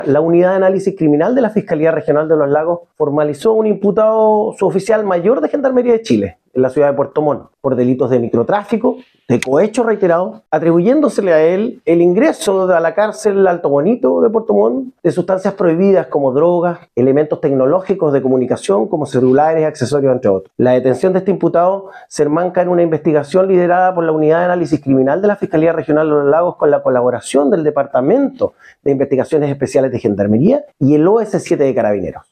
La unidad de análisis criminal de la Fiscalía Regional de los Lagos formalizó un imputado suboficial mayor de Gendarmería de Chile en la ciudad de Puerto Montt por delitos de microtráfico, de cohecho reiterado, atribuyéndosele a él el ingreso a la cárcel Alto Bonito de Puerto Montt de sustancias prohibidas como drogas, elementos tecnológicos de comunicación como celulares, accesorios, entre otros. La detención de este imputado se enmarca en una investigación liderada por la Unidad de Análisis Criminal de la Fiscalía Regional de los Lagos con la colaboración del Departamento de Investigaciones Especiales de Gendarmería y el OS7 de Carabineros.